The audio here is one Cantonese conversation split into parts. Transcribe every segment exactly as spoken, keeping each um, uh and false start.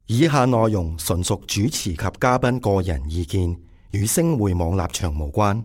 以下內容純屬主持及嘉賓個人意見，與星匯網立場無關。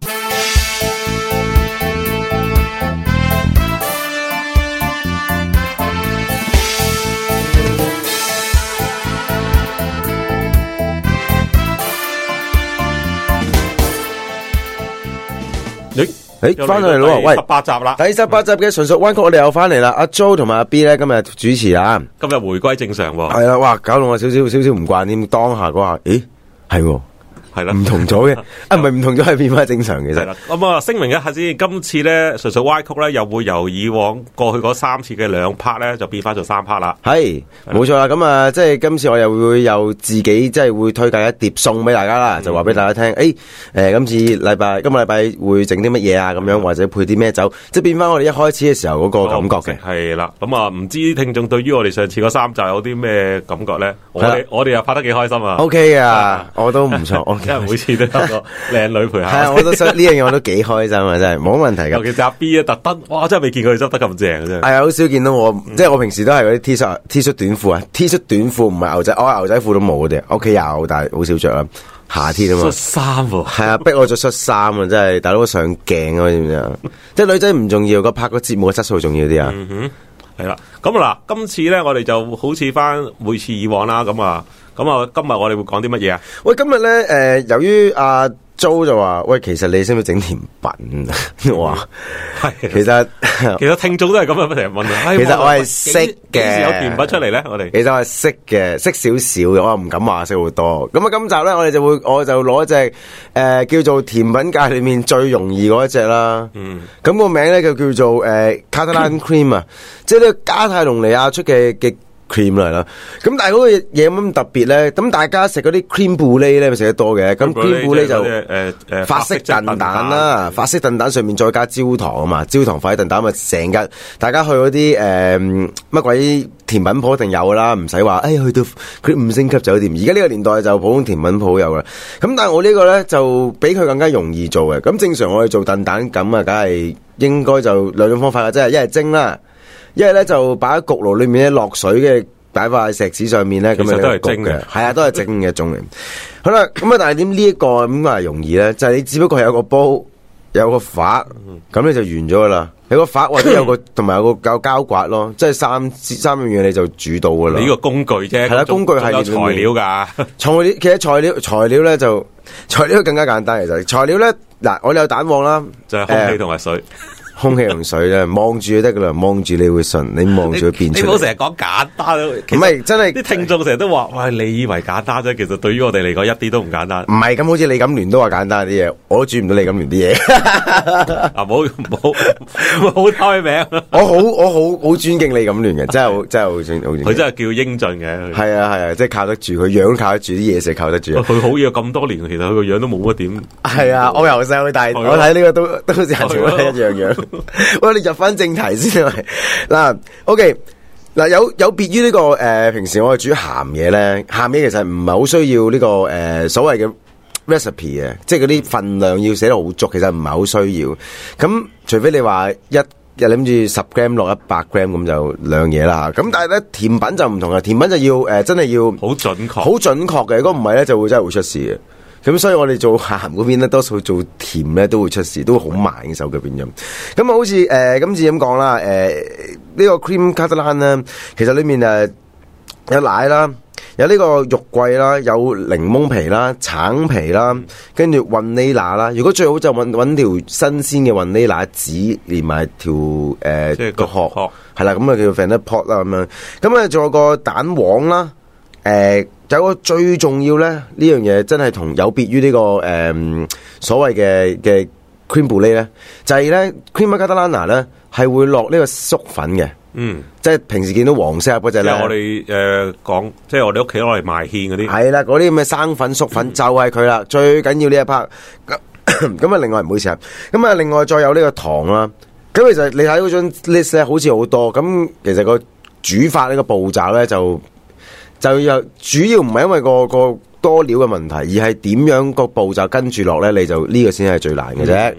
你誒，翻嚟咯，喂， 十八集啦， 第十八集嘅純屬灣曲，我哋又翻嚟啦。阿 Jo 同埋阿 B 咧，今日主持啊， 今日回歸正常喎。 係啦，哇，搞到我少少少少唔慣添。當下嗰下，咦，係喎。 係啦， 唔同咗嘅，啊唔係唔同咗，係變翻正常其實。 係啦，咁啊聲明一下先，今次咧純屬歪曲咧，又會由以往過去嗰三次嘅兩 part 咧，就變翻做三 part 啦。 係，冇錯啦。咁啊，即係今次我又會有自己即係會推介一碟餸俾大家啦，嗯、就話俾大家聽。誒、欸，誒、呃，今次禮拜今個禮拜會整啲乜嘢啊？咁樣或者配啲咩酒，即係變翻我哋一開始嘅時候嗰個感覺嘅。 係啦，咁啊，唔知聽眾對於我哋上次嗰三集有啲咩感覺咧？我哋我哋又拍得幾開心啊 ！OK 啊，我都唔錯。我因為每次都有個靚女陪下。 係啊，我都想呢樣嘢我都幾開心啊，真係冇問題㗎。 尤其是阿 B 啊，特登，哇，真係未見佢執得咁正真係。 係啊，好少見到我，嗯、即係我平時都係嗰啲 T 恤、T 恤短褲啊，T 恤短褲唔係牛仔，我牛仔褲都冇嗰啲，屋企有，但係好少着啦。夏天啊嘛， 恤衫喎， 係啊，逼我着恤衫啊，真係大佬上鏡啊，知唔知啊？即係女仔唔重要，個拍個節目嘅質素重要啲啊。 嗯哼，係啦，咁嗱，今次咧我哋就好似翻每次以往啦，咁啊，咁啊，今日我哋會講啲乜嘢啊？ 喂，今日咧，誒、呃，由於阿 Jo 就話，喂，其實你識唔識整甜品？我話係，其實其實聽眾都係咁樣成日問啊。 其實我係識嘅， 幾時有甜品出嚟咧？我哋其實我係識嘅，識少少嘅，我又唔敢話識好多。咁啊，今集咧，我哋就會，我就攞一隻誒、呃、叫做甜品界裏面最容易嗰一隻啦。嗯，咁個名咧就叫做誒 Catalan Cream 啊，即係呢個加泰隆尼亞出嘅嘅。cream 嚟啦，咁但係嗰個嘢有乜咁特別咧？咁大家食嗰啲 cream brulee 咧，咪食得多嘅。咁 cream brulee 就誒誒法式燉蛋啦，法式燉蛋上面再加焦糖啊嘛，焦糖法式燉蛋咪成日大家去嗰啲誒乜鬼甜品鋪一定有啦，唔使話誒去到佢五星級酒店。而家呢個年代就普通甜品鋪有啦。咁但係我呢個咧就比佢更加容易做嘅。咁正常我哋做燉蛋咁啊，梗係應該就兩種方法嘅，即係一係蒸啦。一係咧就擺喺焗爐裏面咧落水嘅，擺塊石屎上面咧，咁樣都係蒸嘅，係啊，都係蒸嘅種嚟。好啦，咁啊，但係點呢一個咁係容易咧？就係、是、你只不過係有個煲，有個發，咁你就完咗噶啦。有個發或者有個同埋有個有膠刮咯，即係三三樣嘢你就煮到噶啦。 你呢個工具啫， 係啦，工具係有材料噶。 材料其實材料材料咧就材料更加簡單，其實材料咧嗱，我哋有蛋黃啦， 就係空氣同埋水。呃空氣同水咧，望住就得噶啦，望住你會信，你望住佢變出嚟。 你唔好成日講簡單，唔係真係啲聽眾成日都話，喂，你以為簡單啫，其實對於我哋嚟講一啲都唔簡單。 唔係咁，好似李錦聯都話簡單啲嘢，我都煮唔到李錦聯啲嘢。 啊，冇冇冇開名。 我好我好好尊敬李錦聯嘅，真係好真係好尊好尊敬。 佢真係叫英俊嘅。係啊係啊，即係靠得住，佢樣靠得住，啲嘢食靠得住。 佢好嘢咁多年，其實佢個樣都冇乜點。 係啊，我由細到大，我睇呢個都都好似係全部一樣樣。喂，你入翻正題先啊！嗱，OK，嗱有有別於呢個誒、呃，平時我哋煮鹹嘢咧，鹹嘢其實唔係好需要呢、這個誒、呃、所謂嘅 recipe 嘅，即係嗰啲份量要寫得好足，其實唔係好需要。咁除非你話一日諗住十 gram 落一百 gram 咁就兩嘢啦。咁但係咧甜品就唔同啦，甜品就要誒、呃、真係要好準確， 好準確嘅。如果唔係咧，就會真係會出事嘅。咁所以我哋做鹹嗰邊咧，多數做甜咧都會出事，都會好慢嘅手腳變咗。咁啊，好似誒、呃、今次咁講啦，誒、呃、呢、這個 cream catalan 咧，其實裏面誒有奶啦，有呢個肉桂啦，有檸檬皮啦、橙皮啦，跟住雲呢拿啦。如果最好就揾揾條新鮮嘅雲呢拿籽，連埋條誒、呃、即係個殼，係啦，咁啊叫 vanilla pot 啦咁樣。咁啊仲有個蛋黃啦，誒、呃。有個最重要咧，呢樣嘢真係同有別於呢、這個誒、呃、所謂嘅嘅 cream brulee 咧，就係咧 cream catalana 咧係會落呢個粟粉嘅，嗯，即係平時見到黃色嗰隻咧。即係我哋誒講，即係我哋屋企攞嚟賣芡嗰啲。係啦，嗰啲咁嘅生粉粟粉就係佢啦，最緊要呢一 part。咁啊，另外唔好意思啊，咁啊，另外再有呢個糖啦。咁其實你睇嗰張 list 咧，好似好多。咁其實個煮法呢個步驟咧就。就有主要唔係因為個個多料嘅問題，而係點樣個步驟跟住落咧，你就呢、這個先係最難嘅啫。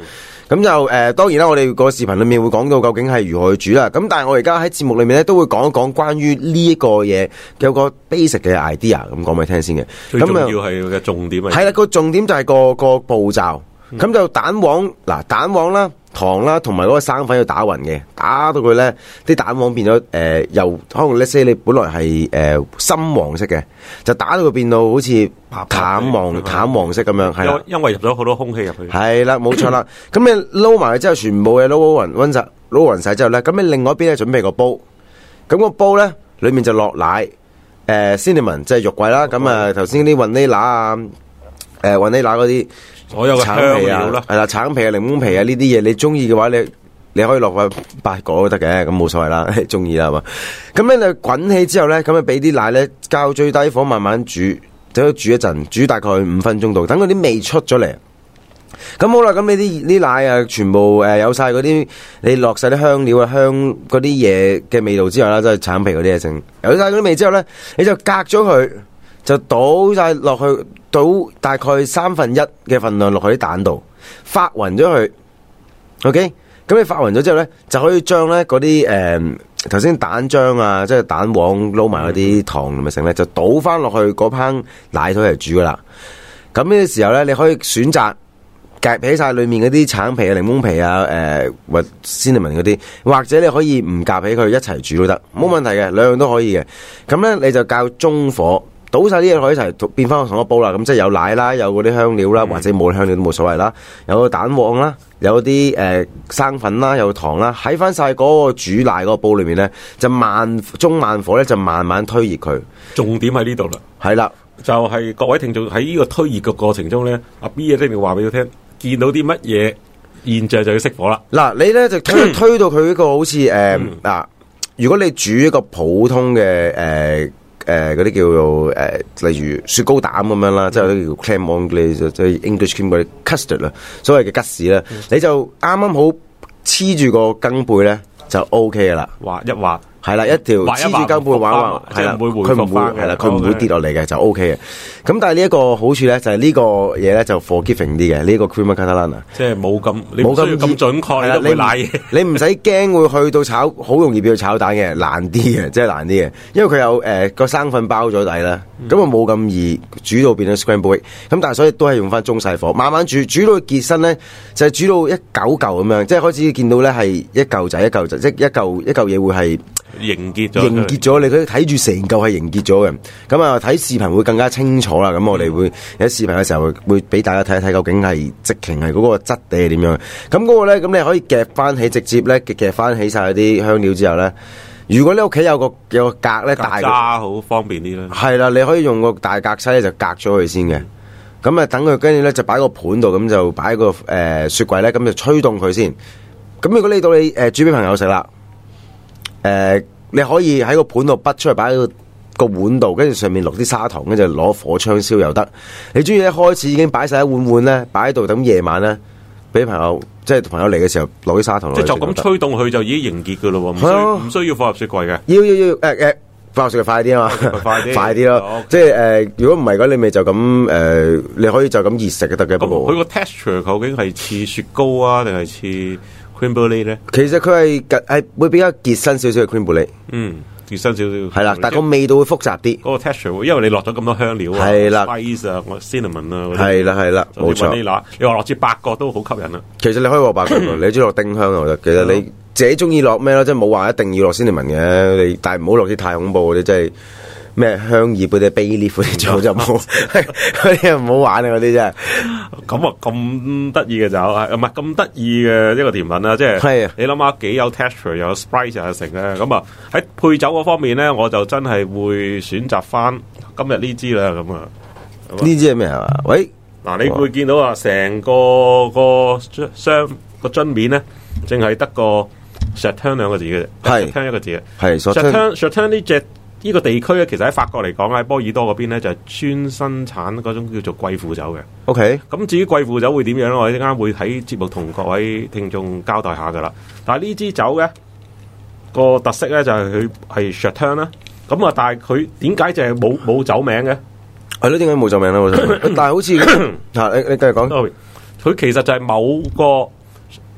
咁就誒、呃，當然啦，我哋個視頻裏面會講到究竟係如何去煮啦。咁但係我而家喺節目裏面咧，都會講一講關於呢一個嘢有個 basic 嘅 idea，咁講俾你聽先嘅。 最重要係嘅重點係。 係啦，個重點就係個個步驟。咁、嗯、就蛋黃嗱，蛋黃啦、糖啦，同埋嗰個生粉要打匀嘅，打到佢咧啲蛋黃變咗誒、呃，由可能 let's say 你本來係誒、呃、深黃色嘅，就打到佢變到好似淡黃淡，淡黃色咁樣，係啦， 因為入咗好多空氣入去。係啦，冇錯啦。咁你撈埋之後，全部嘅撈勻勻實撈勻晒之後咧，咁你另外一邊咧準備個煲，咁個煲咧裏面就落奶，誒 cinnamon 即係肉桂啦，咁啊頭先啲雲呢拿啊，誒雲呢拿嗰啲。 所有嘅香料啦， 係啦，橙皮啊、檸檬皮啊呢啲嘢，你中意嘅話，你你可以落去八果都得嘅，咁冇所謂啦，中意啦係嘛。咁咧你滾起之後咧，咁啊俾啲奶咧，較最低火慢慢煮，就煮一陣，煮大概五分鐘度，等嗰啲味出咗嚟。咁好啦，咁你啲啲奶啊，全部誒有晒嗰啲，你落晒啲香料啊、香嗰啲嘢嘅味道之後啦，即係橙皮嗰啲嘢剩，有晒嗰啲味之後咧，你就隔咗佢，就倒晒落去。倒大概三分一嘅份量落去啲蛋度，發勻咗佢。OK，咁你發勻咗之後咧，就可以將咧嗰啲誒頭先蛋漿啊，即係蛋黃撈埋嗰啲糖同埋剩咧，就倒翻落去嗰烹奶腿嚟煮噶啦。咁呢個時候咧，你可以選擇夾起晒裏面嗰啲橙皮啊、檸檬皮啊、誒或 cinnamon 嗰啲，或者你可以唔夾起佢一齊煮都得，冇問題嘅，兩樣都可以嘅。咁咧你就較中火。倒晒啲嘢可以一齊變翻同一個煲啦，咁即係有奶啦，有嗰啲香料啦，或者冇香料都冇所謂啦，有個蛋黃啦，有啲誒、呃、生粉啦，有糖啦，喺翻晒嗰個煮奶嗰個煲裏面咧，就慢中慢火咧就慢慢推熱佢。重點喺呢度啦，係啦，就係、是、各位聽眾喺呢個推熱嘅過程中咧，阿 B 一定要話俾佢聽，見到啲乜嘢現象就要熄火啦。嗱，你咧就推推到佢呢個好似誒嗱，如果你煮一個普通嘅誒。呃誒，嗰啲叫做誒、呃，例如雪糕蛋咁樣啦，嗯、即係啲叫 clam on 即係 English cream 嗰啲 custard 啦，所謂嘅吉士啦，嗯、你就啱啱好黐住個羹背咧，就 O K 噶啦，滑一滑。係啦，一條黐住羹背玩玩，係啦，佢唔會係啦，佢唔會跌落嚟嘅，就 O K 嘅。咁但係呢一個好處咧，就係呢個嘢咧就 forgiving 啲嘅，呢個 crema catalana，即係冇咁冇咁咁準確，你都會瀨嘢。你唔使驚會去到炒，好容易變到炒蛋嘅，難啲嘅，即係難啲嘅，因為佢有誒個生粉包咗底啦，咁啊冇咁易煮到變咗 scramble egg。咁但係所以都係用翻中細火，慢慢煮，煮到結身咧，就係煮到一嚿嚿咁樣，即係開始見到咧係一嚿仔一嚿仔，即係一嚿一嚿嘢會係。凝結咗，凝結咗，你佢睇住成嚿係凝結咗嘅。咁啊，睇視頻會更加清楚啦。咁我哋會喺視頻嘅時候會俾大家睇一睇，究竟係直情係嗰個質地係點樣。咁嗰個咧，咁你可以夾翻起，直接咧夾翻起晒啲香料之後咧，如果你屋企有個有個格咧，大揸好方便啲啦。係啦，你可以用個大格篩咧就隔咗佢先嘅。咁啊，等佢跟住咧就擺個盤度，咁就擺個誒、呃、雪櫃咧，咁就吹凍佢先。咁如果你到你誒、呃、煮俾朋友食啦。誒、呃，你可以喺個盤度滗出嚟，擺喺個個碗度，跟住上面落啲砂糖，跟住攞火槍燒又得。你中意一開始已經擺晒一碗碗咧，擺喺度，等夜晚咧俾朋友，即係朋友嚟嘅時候攞啲砂糖。即係就咁吹凍佢就已經凝結噶咯，唔需唔需要放入雪櫃嘅？要要要，誒、呃、誒，放入雪櫃快啲啊嘛，快啲快啲咯。Okay. 即係誒、呃，如果唔係嘅，你咪就咁誒、呃，你可以就咁熱食就得嘅。不過佢個 texture 究竟係似雪糕啊，定係似？crème brûlée 咧，其實佢係係會比較結身少少嘅 crème brûlée，嗯，結身少少，係啦，但係個味道會複雜啲，嗰、那個 texture，因為你落咗咁多香料啊，係啦 spice 啊，我 cinnamon 啊，係啦係啦，冇錯，你話落支八角都好吸引啊。其實你可以落八角，你中意落丁香啊，我覺得。其實你自己中意落咩咯，即係冇話一定要落 cinnamon 嘅，你但係唔好落啲太恐怖嗰啲，即係。咩香葉嗰啲 bay leaf 嗰啲最好就冇，嗰啲唔好玩啊！嗰啲真係咁啊，咁得意嘅就係唔係咁得意嘅一個甜品啦，即係你諗下幾有 texture 又有 spice 又成咧，咁啊喺配酒嗰方面咧，我就真係會選擇翻今日呢支啦，咁啊呢支係咩啊？喂，嗱你會見到啊，成個個箱個樽面咧，淨係得個 Chateauneuf 兩個字嘅啫，係 Chateauneuf 一個字嘅，係 Chateauneuf Chateauneuf 呢隻。呢、這個地區咧，其實喺法國嚟講，喺波爾多嗰邊咧，就係、是、專生產嗰種叫做貴腐酒嘅。OK，咁至於貴腐酒會點樣咧？我哋一陣間會喺節目同各位聽眾交代下噶啦。但係呢支酒嘅個特色咧，就係佢係 Chateauneuf 啦。咁啊，但係佢點解就係冇冇酒名嘅？係咯，點解冇酒名咧？但係好似嗱，你你繼續講。佢其實就係某個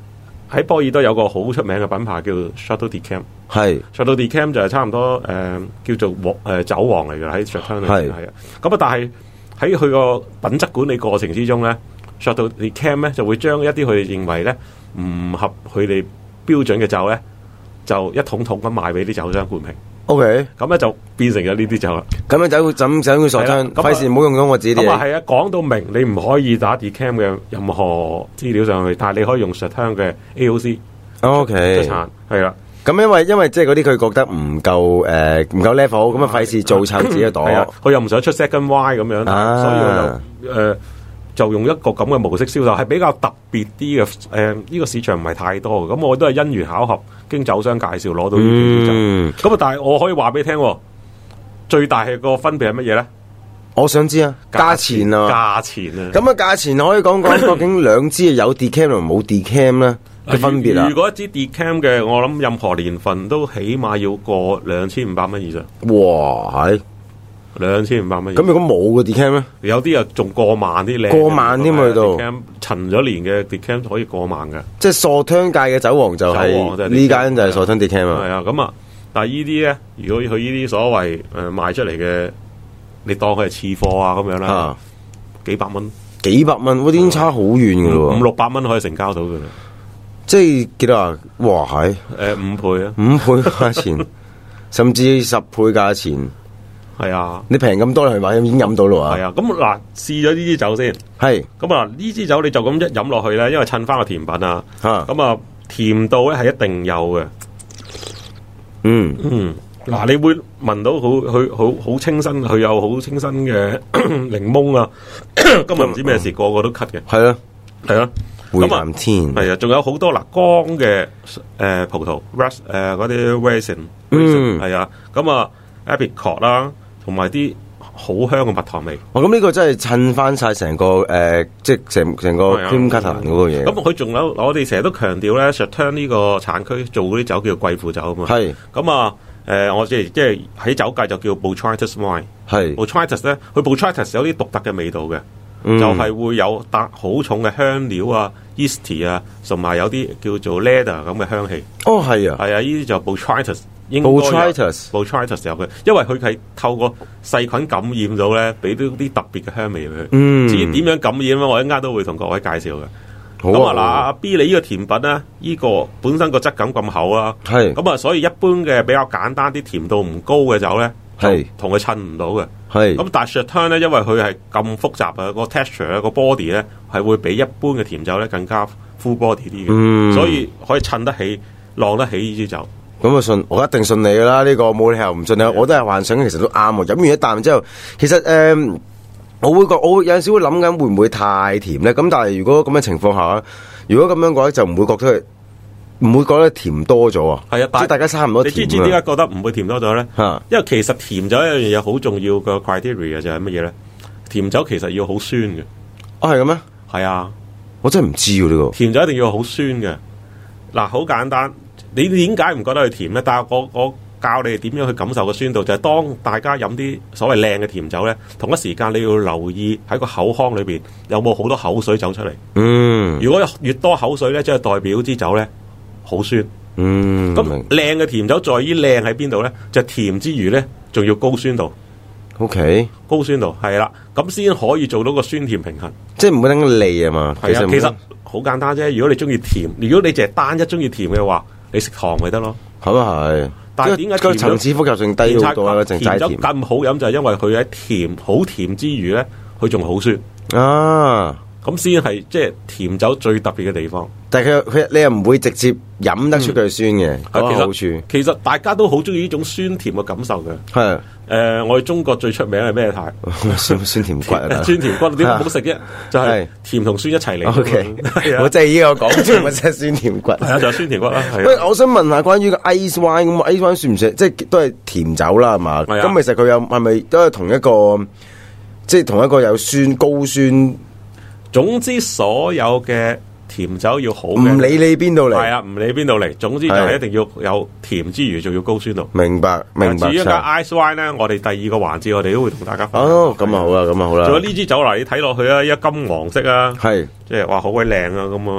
喺波爾多有個好出名嘅品牌叫 Chateau d'Yquem， 係 Chateau d'Yquem就係差唔多誒、呃、叫做王誒、呃、酒王嚟㗎喺 Chateau 裏邊係啊。咁啊，但係喺佢個品質管理過程之中咧 Chateau d'Yquem 咧就會將一啲佢哋認為咧唔合佢哋標準嘅酒咧，就一桶桶咁賣俾啲酒商灌評。 O K， 咁咧就變成咗呢啲酒啦。 咁樣就怎怎會傻槍，費事唔好用咗我自己啲嘢。 咁啊係啊，講到明你唔可以打 Decam 嘅任何資料上去，但係你可以用 Chateau 嘅 A O C。 O K， 即係係啦。 咁因為因為即係嗰啲佢覺得唔夠誒唔夠 level，咁啊費事做臭自己朵。 佢又唔想出 second Y 咁樣， 啊、 所以佢就誒、呃、就用一個咁嘅模式銷售，係比較特別啲嘅。誒、呃、呢、這個市場唔係太多嘅，咁我都係因緣巧合經酒商介紹攞到呢啲酒。咁啊、嗯，但係我可以話俾你聽，最大係個分別係乜嘢咧？ 我想知啊，價錢啊， 價錢啊。 咁啊，價錢可以講講究竟兩支有 decam 同冇 decam 咧嘅分別啊？ 如果一支 decam 嘅，我諗任何年份都起碼要過兩千五百蚊以上。 哇，係兩千五百蚊。 咁如果冇嘅 decam 咧， 有啲啊仲過萬啲靚， 過萬添去到。 decam 陳咗年嘅 decam 可以過萬嘅。 即係傻湯界嘅酒王就係呢間就係傻湯 decam 啊。 係啊，咁啊，但係呢啲咧，如果佢呢啲所謂誒賣出嚟嘅，你當佢係次貨啊咁樣啦，啊、幾百蚊， 幾百蚊，我已經差好遠噶咯， 五六百蚊可以成交到噶啦。 即係幾多啊？哇，係誒五倍啊， 五倍價錢，甚至十倍價錢。 係啊， 你平咁多嚟買，已經飲到咯啊！ 係啊，咁嗱，試咗呢支酒先， 係咁啊，呢支酒你就咁一飲落去咧，因為襯翻個甜品啊，咁啊，甜度咧係一定有嘅。 嗯嗯，嗱，你會聞到好佢好好清新，佢有好清新嘅檸檬啊！今日唔知咩事，個個都咳嘅。 係啊， 係啊。 回南天係啊，仲有好多嗱乾嘅誒葡萄 ras 誒嗰啲 raisin， 嗯係啊，咁啊 apricot 啦，同埋啲好香嘅蜜糖味。 哦，咁呢個真係襯翻晒成個誒，即係成成個 cream catalan 嗰個嘢。 咁佢仲有我哋成日都強調咧 Chateau 呢個產區做嗰啲酒叫貴婦酒啊嘛。係咁啊，誒我即係即係喺酒界就叫 Botrytis wine。係 Botrytis 咧，佢 Botrytis 有啲獨特嘅味道嘅。嗯、就係會有搭好重嘅香料啊 yeast 啊，同埋有啲叫做 leather 咁嘅香氣。 哦，係啊， 係啊，呢啲就 Botrytis 應該有 Botrytis Botrytis 有嘅，因為佢係透過細菌感染到咧，俾到啲特別嘅香味俾佢。嗯，至於點樣感染咧，我一陣間都會同各位介紹嘅。咁啊嗱，阿 B 你呢個甜品咧，呢、呢個本身個質感咁厚啊，係咁啊，所以一般嘅比較簡單啲甜度唔高嘅酒咧，係同佢襯唔到嘅。係咁，但係 Chateau 咧，因為佢係咁複雜啊，個 texture 咧，個 body 咧，係會比一般嘅甜酒咧更加 full body 啲嘅，嗯、所以可以襯得起、浪得起呢支酒。 咁啊信，我一定信你噶啦，呢、呢個冇理由唔信你。我都係幻想，其實都啱喎。飲完一啖之後，其實誒、呃，我會覺，我有陣時會諗緊會唔會太甜咧？咁但係如果咁嘅情況下，如果咁樣嘅話，就唔會覺得佢。唔會覺得甜多咗啊！係啊，即係大家差唔多甜。 你知唔知點解覺得唔會甜多咗咧？啊、因為其實甜酒一樣嘢好重要嘅 criteria 就係乜嘢咧？甜酒其實要好酸嘅。 啊，係嘅咩？ 係啊， 我真係唔知喎呢個。 甜酒一定要好酸嘅。嗱，好簡單，你點解唔覺得佢甜咧？但係我我教你哋點樣去感受個酸度，就係、是、當大家飲啲所謂靚嘅甜酒咧，同一時間你要留意喺個口腔裏邊有冇好多口水走出嚟。嗯，如果越多口水咧，即係代表支酒咧。好酸，嗯，咁靚嘅甜酒在於靚喺邊度咧？就係、甜之餘咧，仲要高酸度。 O K， 高酸度係啦，咁先可以做到個酸甜平衡， 即係唔會等佢膩啊嘛。 係啊，其實好簡單啫。如果你中意甜，如果你淨係單一中意甜嘅話，你食糖咪得咯。 咁啊係， 但係點解個層次複雜性低好多啊？淨齋甜咁好飲就係因為佢喺甜好甜之餘咧，佢仲好酸啊。 咁先係即係甜酒最特別嘅地方。 但係佢佢你又唔會直接飲得出佢酸嘅，嗰個好處。 其實大家都好中意呢種酸甜嘅感受嘅。係誒、呃，我哋中國最出名係咩態？ 酸酸甜骨啊！ 酸甜骨點好食啫？就係、是、甜同酸一齊嚟。O K， 我真係呢個講甜，即係酸甜骨。係啊，就係酸甜骨啦。 喂，我想問下關於個 ice wine 咁，ice wine 算唔算？即係都係甜酒啦，係嘛？咁其實佢有係咪都係同一個，即係同一個有酸高酸？ 總之所有嘅甜酒要好嘅， 唔理你邊度嚟， 係啊，唔理邊度嚟，總之就係一定要有甜之餘，仲要高酸度。 明白，明白。 至於一個 ice wine 咧，我哋第二個環節，我哋都會同大家分享。 哦，咁啊好啦，咁啊好啦。 仲有呢支酒嚟，你睇落去啊，一金黃色啊， 係， 即係話好鬼靚啊，咁啊，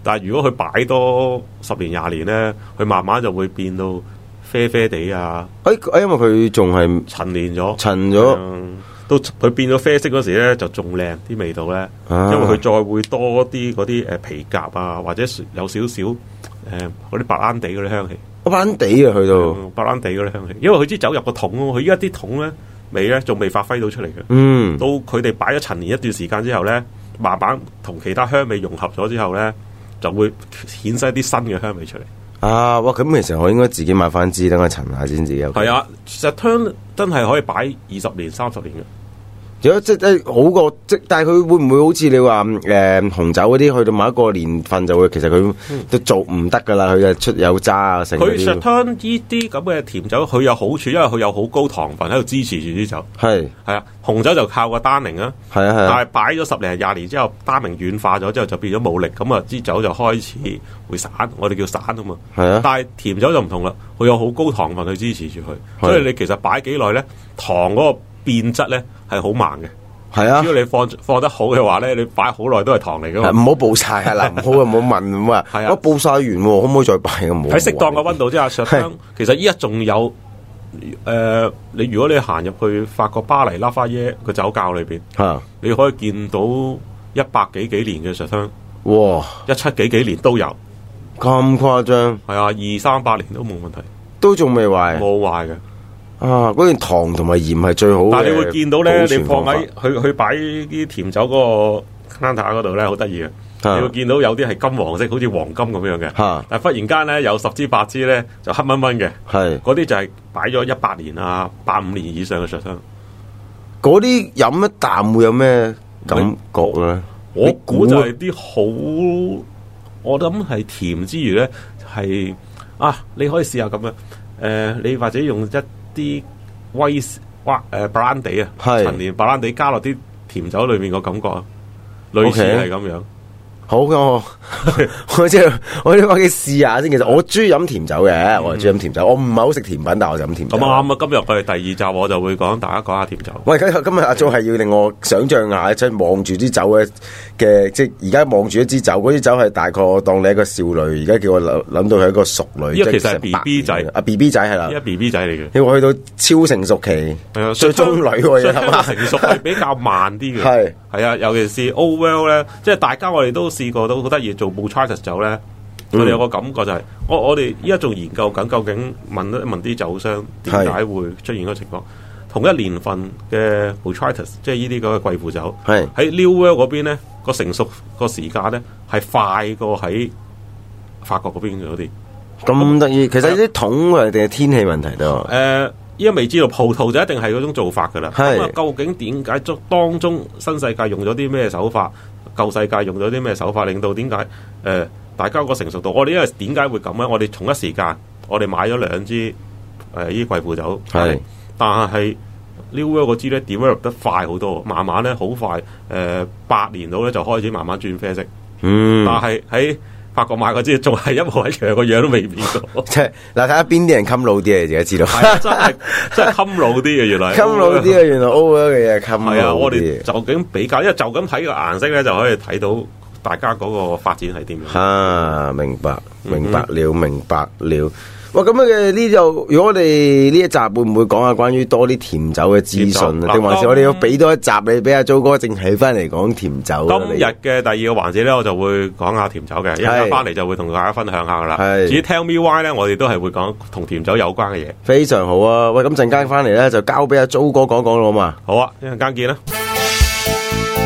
但係如果佢擺多十年廿年咧，佢慢慢就會變到啡啡地啊。 誒、欸，因為佢仲係陳年咗， 陳咗。 到佢變咗啡色嗰時咧，就仲靚啲味道咧，啊、因為佢再會多啲嗰啲誒皮革啊，或者有少少誒嗰啲白蘭地嗰啲香氣。 白蘭地啊，去到白蘭地嗰啲香氣，因為佢支酒入個桶，佢依家啲桶咧味咧仲未發揮到出嚟嘅。 嗯， 到佢哋擺咗陳年一段時間之後咧，慢慢同其他香味融合咗之後咧，就會衍生一啲新嘅香味出嚟。 啊，哇！咁其實我應該自己買翻支，等佢陳下先至有。 係啊，其實香真係可以擺二十年、三十年嘅。 如果即係好過即，但係佢會唔會好似你話誒、呃、紅酒嗰啲去到某一個年份就會，其實佢都做唔得噶啦，佢就出有渣啊，成嗰啲。 佢 Sauternes 呢啲咁嘅甜酒，佢有好處，因為佢有好高糖分喺度支持住啲酒。係係啊，紅酒就靠個單寧啊。係啊係啊。但係擺咗十零廿年之後，單寧軟化咗之後就變咗冇力，咁啊支酒就開始會散，我哋叫散啊嘛。係啊。但係甜酒就唔同啦，佢有好高糖分去支持住佢，所以你其實擺幾耐咧，糖嗰個變質咧係好慢嘅。係啊，只要你放放得好嘅話咧，你擺好耐都係糖嚟噶嘛。唔好暴曬啊嗱，唔好啊，唔好問咁啊。係啊，我暴曬完，可唔可以再擺啊？冇。喺適當嘅溫度之下上香。其實依家仲有誒、呃，你如果你行入去法國巴黎拉法耶個酒窖裏邊，啊，你可以見到一百幾幾年嘅上香。哇！一七幾幾年都有，咁誇張？係啊，二三百年都冇問題，都仲未壞，冇壞嘅。啊！嗰段糖同埋鹽係最好嘅，但係你會見到咧，你放喺去去擺啲甜酒嗰個 counter 嗰度咧，好得意嘅。你會見到有啲係金黃色，好似黃金咁樣嘅。啊、但係忽然間咧，有十支八支咧就黑蚊蚊嘅。係嗰啲就係擺咗一百年啊，八五年以上嘅 Sauternes。嗰啲飲一啖會有咩感覺咧？我估就係啲好，我諗係甜之餘咧，係啊，你可以試下咁樣。誒、呃，你或者用一啲威哇誒白蘭地啊，陳年白蘭地加落啲甜酒裏面個感覺啊，類似係咁樣。好嘅，我我即係我啲話嘅試下先。其實我中意飲甜酒嘅，嗯、我係中意飲甜酒。我唔係好食甜品，但係我就飲甜酒。咁啱啊！今日我哋第二集我就會講大家講下甜酒。喂，今日今日阿 Jo 係要令我想象下，即係望住啲酒嘅嘅，即係而家望住一支酒，嗰啲酒係大概我當你一個少女，而家叫我諗諗到係一個熟女。呢個其實係 B B 仔，啊 B B 仔係啦，呢個 B B 仔嚟嘅。因為去到超成熟期，係啊，最中女喎，係嘛？成熟係比較慢啲嘅，係係啊，尤其是 Old World 咧，即係大家我哋都試過都好得意做 Botrytis 酒咧，我哋有個感覺就係、是，我我哋依家仲研究緊，究竟問一問啲酒商點解會出現嗰個情況？同一年份嘅 Botrytis，即係呢啲咁嘅貴腐酒，喺 New World 嗰邊咧個成熟個時間咧係快過喺法國嗰邊嗰啲。咁得意，其實啲桶啊定係天氣問題都誒。呃依家未知道葡萄就一定係嗰種做法噶啦。咁啊，究竟點解中當中新世界用咗啲咩手法，舊世界用咗啲咩手法，令到點解誒大家個成熟度？我哋因為點解會咁咧？我哋同一時間，我哋買咗兩支誒呢啲貴腐酒，係，但係 New World 嗰支咧 develop 得快好多，慢慢咧好快，誒八年度咧就開始慢慢轉啡色。嗯，但係喺法國買嗰支仲係一模一樣，個樣都未變過。即係嗱，睇下邊啲人襟老啲，你自己知道。係啊，真係真係襟老啲嘅，原來。襟老啲啊，原來 over 嘅嘢襟老啲。係啊，我哋就咁比較，因為就咁睇個顏色咧，就可以睇到大家嗰個發展係點樣。啊，明白，明白了，明白了。哇，咁嘅呢度，如果我哋呢一集會唔會講下關於多啲甜酒嘅資訊啊？定還是我哋要俾多一集你俾阿 Jo 哥正起翻嚟講甜酒？今日嘅第二個環節咧，我就會講下甜酒嘅，一陣間翻嚟就會同大家分享下噶啦。至於 Tell Me Why 咧，我哋都係會講同甜酒有關嘅嘢。非常好啊！喂，咁陣間翻嚟咧就交俾阿 Jo 哥講講咯嘛。好啊，一陣間見啦。